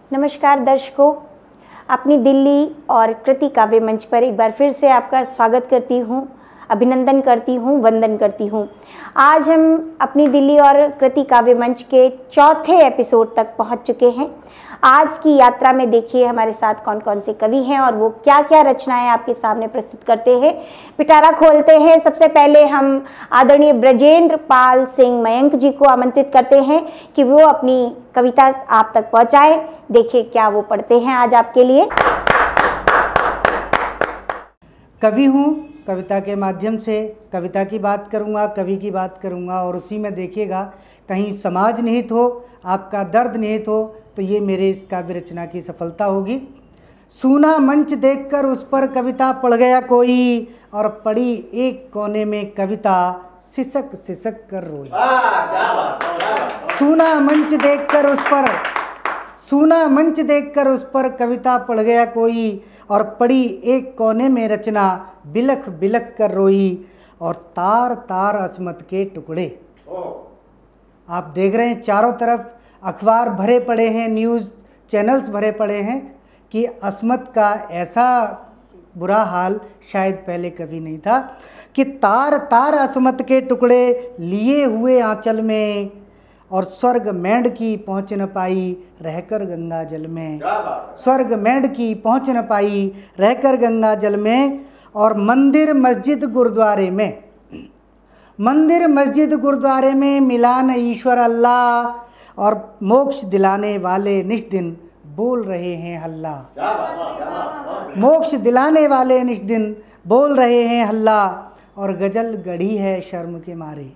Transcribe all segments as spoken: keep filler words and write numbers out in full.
नमस्कार दर्शकों, अपनी दिल्ली और कृति काव्य मंच पर एक बार फिर से आपका स्वागत करती हूँ, अभिनंदन करती हूँ, वंदन करती हूँ। आज हम अपनी दिल्ली और कृति काव्य मंच के चौथे एपिसोड तक पहुँच चुके हैं। आज की यात्रा में देखिए हमारे साथ कौन कौन से कवि हैं और वो क्या क्या रचनाएं आपके सामने प्रस्तुत करते हैं। पिटारा खोलते हैं। सबसे पहले हम आदरणीय ब्रजेंद्र पाल सिंह मयंक जी को आमंत्रित करते हैं कि वो अपनी कविता आप तक पहुंचाए। देखिए क्या वो पढ़ते हैं आज आपके लिए। कवि हूँ, कविता के माध्यम से कविता की बात करूँगा, कवि की बात करूँगा और उसी में देखिएगा कहीं समाज निहित हो, आपका दर्द निहित हो तो ये मेरे इस काव्य रचना की सफलता होगी। सूना मंच देखकर उस पर कविता पढ़ गया कोई और पढ़ी एक कोने में कविता सिसक सिसक कर रोई। सूना मंच देखकर उस पर सूना मंच देखकर उस पर कविता पढ़ गया कोई और पढ़ी एक कोने में रचना बिलख बिलख कर रोई। और तार तार अस्मत के टुकड़े। आप देख रहे हैं चारों तरफ अखबार भरे पड़े हैं, न्यूज़ चैनल्स भरे पड़े हैं कि अस्मत का ऐसा बुरा हाल शायद पहले कभी नहीं था कि तार तार अस्मत के टुकड़े लिए हुए आंचल में और स्वर्ग मेंढ की पहुँच न पाई रहकर गंगा जल में। स्वर्ग मेंढ की पहुँच न पाई रहकर गंगा जल में। और मंदिर मस्जिद गुरुद्वारे में मंदिर मस्जिद गुरुद्वारे में मिला न ईश्वर अल्लाह और मोक्ष दिलाने वाले निष्दिन बोल रहे हैं हल्ला। मोक्ष दिलाने वाले निष्दिन बोल रहे हैं हल्ला। और गजल गढ़ी है शर्म के मारे।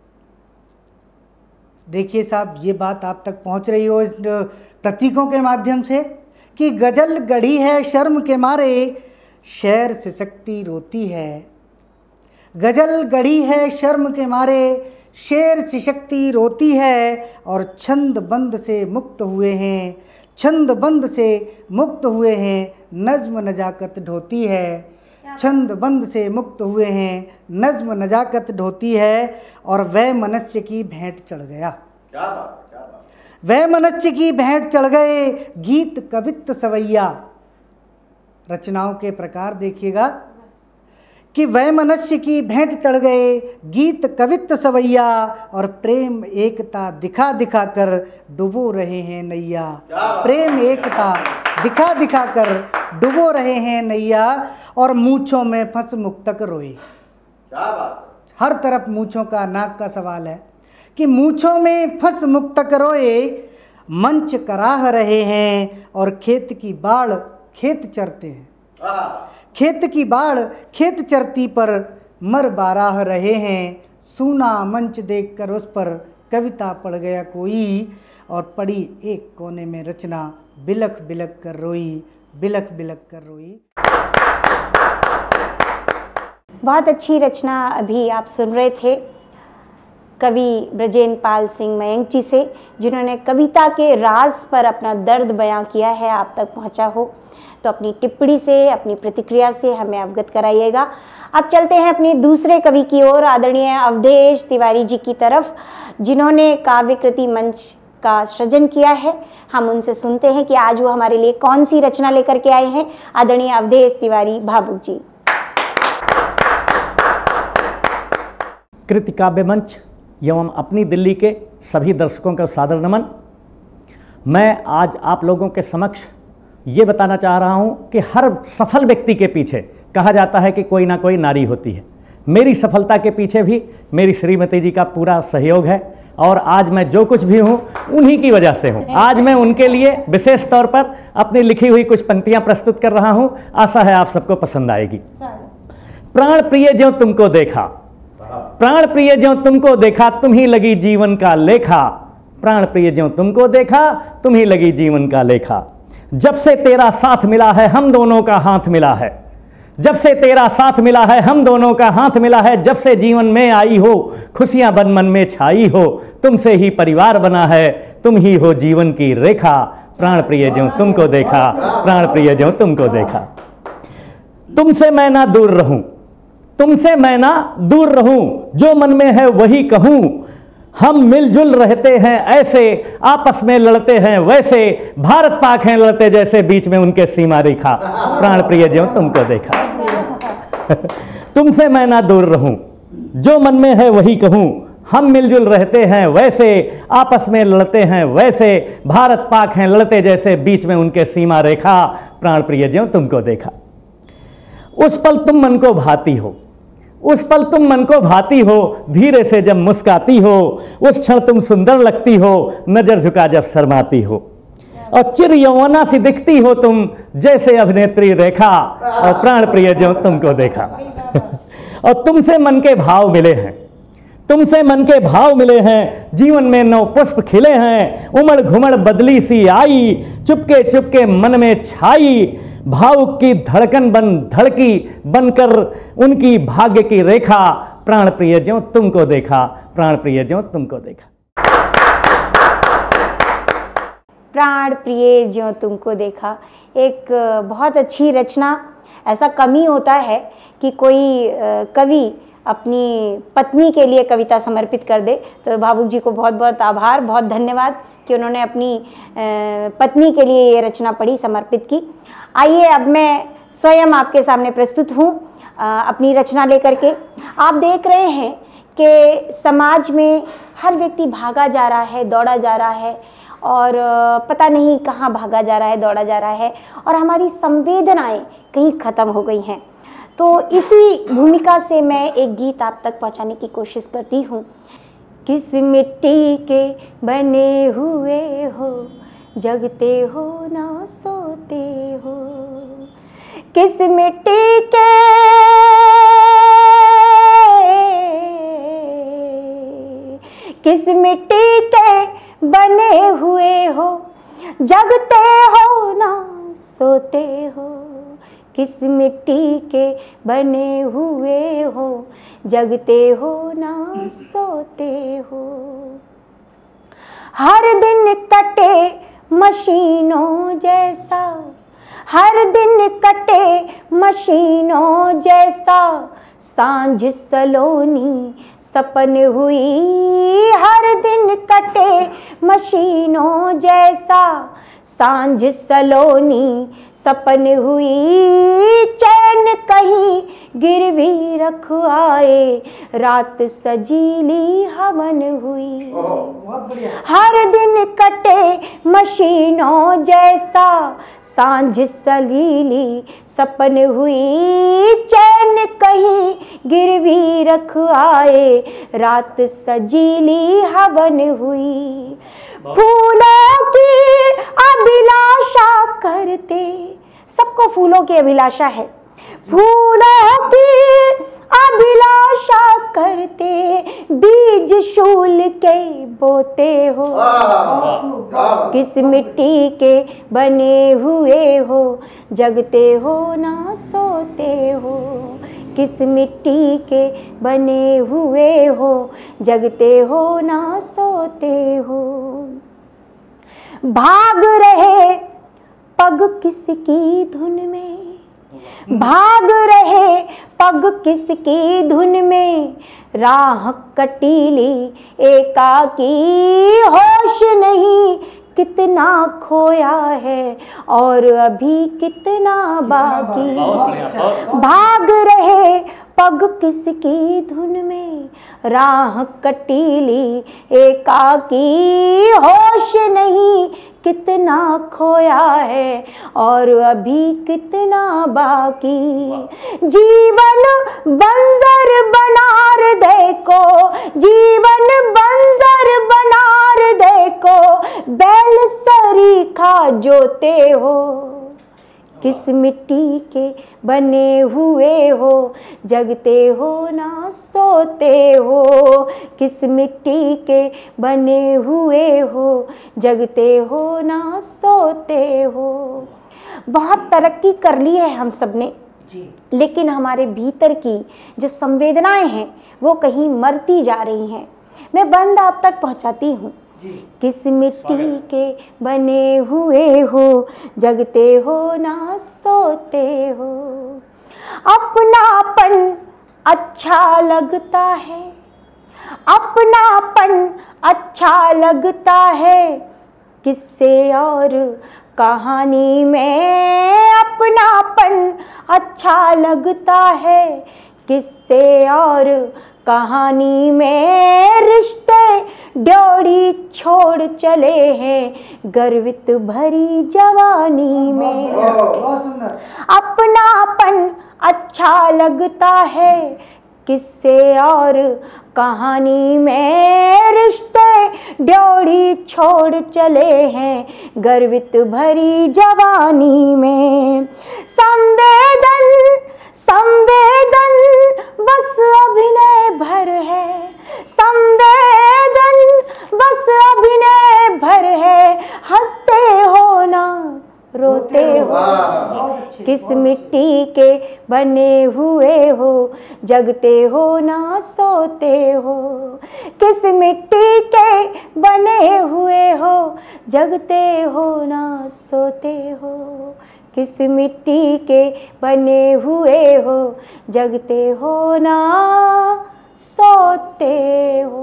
देखिए साहब, ये बात आप तक पहुंच रही हो इस प्रतीकों के माध्यम से कि गजल गढ़ी है शर्म के मारे, शेर सिसकती रोती है। गजल गढ़ी है शर्म के मारे, शेर सिसकती रोती है। और छंद बंद से मुक्त हुए हैं, छंद बंद से मुक्त हुए हैं, नज्म नजाकत ढोती है। छंद बंद से मुक्त हुए हैं, नज्म नजाकत ढोती है। और वह मनुष्य की भेंट चढ़ गया। क्या बात, क्या बात। वह मनुष्य की भेंट चढ़ गए गीत कवित्त सवैया। रचनाओं के प्रकार देखिएगा कि वह मनुष्य की भेंट चढ़ गए गीत कवित्त सवैया। और प्रेम एकता दिखा दिखा कर डुबो रहे हैं नैया। प्रेम एकता दिखा दिखा कर डुबो रहे हैं नैया। और मूँछों में फंस मुक्तक रोए। क्या बात। हर तरफ मूँछों का, नाक का सवाल है कि मूँछों में फंस मुक्तक रोए। मंच कराह रहे हैं और खेत की बाढ़ खेत चरते हैं। खेत की बाढ़ खेत चरती पर मर बाराह रहे हैं। सूना मंच देखकर उस पर कविता पढ़ गया कोई और पढ़ी एक कोने में रचना बिलख बिलख कर रोई, बिलख बिलख कर रोई। बहुत अच्छी रचना अभी आप सुन रहे थे कवि ब्रजेंद्र पाल सिंह मयंक जी से, जिन्होंने कविता के राज पर अपना दर्द बयां किया है। आप तक पहुंचा हो तो अपनी टिप्पणी से, अपनी प्रतिक्रिया से हमें अवगत कराइएगा। अब चलते हैं अपने दूसरे कवि की ओर, आदरणीय अवधेश तिवारी जी की तरफ, जिन्होंने काव्य कृति मंच का सृजन किया है। हम उनसे सुनते हैं कि आज वो हमारे लिए कौन सी रचना लेकर के आए हैं। आदरणीय अवधेश तिवारी भावुक जी। कृति काव्य मंच एवं अपनी दिल्ली के सभी दर्शकों का सादर नमन। मैं आज आप लोगों के समक्ष ये बताना चाह रहा हूँ कि हर सफल व्यक्ति के पीछे कहा जाता है कि कोई ना कोई नारी होती है। मेरी सफलता के पीछे भी मेरी श्रीमती जी का पूरा सहयोग है और आज मैं जो कुछ भी हूँ उन्हीं की वजह से हूँ। आज मैं उनके लिए विशेष तौर पर अपनी लिखी हुई कुछ पंक्तियाँ प्रस्तुत कर रहा हूँ। आशा है आप सबको पसंद आएगी। प्राण प्रिय ज्यों तुमको देखा, प्राण प्रिय ज्यों तुमको देखा, तुम ही लगी जीवन का लेखा। प्राण प्रिय ज्यों तुमको देखा, तुम ही लगी जीवन का लेखा। जब से तेरा साथ मिला है हम दोनों का हाथ मिला है। जब से तेरा साथ मिला है हम दोनों का हाथ मिला है। जब से जीवन में आई हो खुशियां बन मन में छाई हो। तुमसे ही परिवार बना है, तुम ही हो जीवन की रेखा। प्राण प्रिय ज्यों तुमको देखा, प्राण प्रिय ज्यों तुमको देखा। तुमसे मैं ना दूर रहूं, तुमसे मैं ना दूर रहूं, जो मन में है वही कहूं। हम मिलजुल रहते हैं ऐसे, आपस में लड़ते हैं वैसे, भारत पाक हैं लड़ते जैसे, बीच में उनके सीमा रेखा, प्राण प्रिय ज्यों तुमको देखा। तुमसे मैं ना दूर रहूं, जो मन में है वही कहूं, हम मिलजुल रहते हैं वैसे, आपस में लड़ते हैं वैसे, भारत पाक हैं लड़ते जैसे, बीच में उनके सीमा रेखा, प्राण प्रिय ज्यों तुमको देखा। उस पल तुम मन को भाती हो, उस पल तुम मन को भाती हो, धीरे से जब मुस्काती हो, उस क्षण तुम सुंदर लगती हो, नजर झुका जब शर्माती हो, और चिर यौवना सी दिखती हो तुम, जैसे अभिनेत्री रेखा, और प्राण प्रिय ज्यों तुमको देखा। और तुमसे मन के भाव मिले हैं, तुमसे मन के भाव मिले हैं, जीवन में नौ पुष्प खिले हैं, उमड़ घुमड़ बदली सी आई, चुपके चुपके मन में छाई, भावुक की धड़कन बन धड़की, बनकर उनकी भाग्य की रेखा, प्राण प्रिय ज्यों तुमको देखा, प्राण प्रिय ज्यों तुमको देखा। प्राण प्रिय ज्यों तुमको देखा, एक बहुत अच्छी रचना। ऐसा कम ही होता है कि कोई कवि अपनी पत्नी के लिए कविता समर्पित कर दे। तो भावुक जी को बहुत बहुत आभार, बहुत धन्यवाद कि उन्होंने अपनी पत्नी के लिए ये रचना पढ़ी, समर्पित की। आइए अब मैं स्वयं आपके सामने प्रस्तुत हूँ अपनी रचना लेकर के। आप देख रहे हैं कि समाज में हर व्यक्ति भागा जा रहा है, दौड़ा जा रहा है, और पता नहीं कहाँ भागा जा रहा है, दौड़ा जा रहा है, और हमारी संवेदनाएं कहीं ख़त्म हो गई हैं। तो इसी भूमिका से मैं एक गीत आप तक पहुंचाने की कोशिश करती हूँ। किस मिट्टी के बने हुए हो, जगते हो ना सोते हो, किस मिट्टी के किस मिट्टी के बने हुए हो, जगते हो ना सोते हो, किस मिट्टी के बने हुए हो, जगते हो ना सोते हो। हर दिन कटे मशीनों जैसा, हर दिन कटे मशीनों जैसा, सांझ सलोनी सपन हुई, हर दिन कटे मशीनों जैसा, सांझ सलोनी सपन हुई, चैन कहीं गिरवी रख आए, रात सजीली हवन हुई। हर दिन कटे मशीनों जैसा, सांझ सलीली सपन हुई, चैन कहीं गिरवी रख आए, रात सजीली हवन हुई। फूलों की अभिलाषा करते, सबको फूलों की अभिलाषा है, फूलों की अभिलाषा करते, बीज शूल के बोते हो, किस मिट्टी के बने हुए हो, जगते हो ना सोते हो, किस मिट्टी के बने हुए हो, जगते हो ना सोते हो। भाग रहे पग किसकी धुन में, भाग रहे पग किसकी धुन में, राह कटीली एकाकी, होश नहीं कितना खोया है और अभी कितना बाकी। भाग रहे पग किसकी धुन में, राह कटीली एकाकी, होश नहीं कितना खोया है और अभी कितना बाकी। जीवन बंजर बनार देखो, जीवन बंजर बनार देखो, बैल सरीखा जोते हो, किस मिट्टी के बने हुए हो, जगते हो ना सोते हो, किस मिट्टी के बने हुए हो, जगते हो ना सोते हो। बहुत तरक्की कर ली है हम सब ने, लेकिन हमारे भीतर की जो संवेदनाएं हैं वो कहीं मरती जा रही हैं। मैं बंद आप तक पहुंचाती हूँ। किस मिट्टी के बने हुए हो, जगते हो ना सोते हो। अपनापन अच्छा लगता है, अपनापन अच्छा लगता है किस्से और कहानी में, अपनापन अच्छा लगता है किस्से और कहानी में, रिश्ते ड्योढ़ी छोड़ चले हैं गर्वित भरी जवानी में। अपनापन अच्छा लगता है किस्से और कहानी में, रिश्ते ड्योढ़ी छोड़ चले हैं गर्वित भरी जवानी में। संवेदन संवेदन बस अभिनय भर है, संवेदन बस अभिनय भर है, हंसते हो ना रोते हो, किस मिट्टी के बने हुए हो, जगते हो ना सोते हो, किस मिट्टी के बने हुए हो, जगते हो ना सोते हो, किस मिट्टी के बने हुए हो, जगते हो ना सोते हो।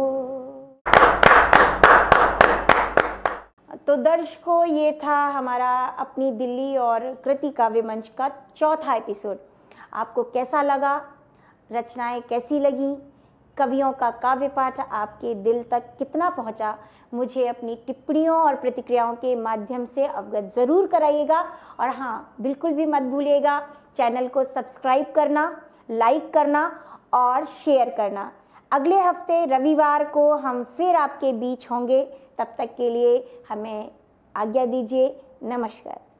तो दर्शकों, ये था हमारा अपनी दिल्ली और कृति काव्य मंच का चौथा एपिसोड। आपको कैसा लगा? रचनाएं कैसी लगी? कवियों का काव्य पाठ आपके दिल तक कितना पहुंचा? मुझे अपनी टिप्पणियों और प्रतिक्रियाओं के माध्यम से अवगत ज़रूर कराइएगा। और हाँ, बिल्कुल भी मत भूलिएगा चैनल को सब्सक्राइब करना, लाइक करना और शेयर करना। अगले हफ्ते रविवार को हम फिर आपके बीच होंगे। तब तक के लिए हमें आज्ञा दीजिए। नमस्कार।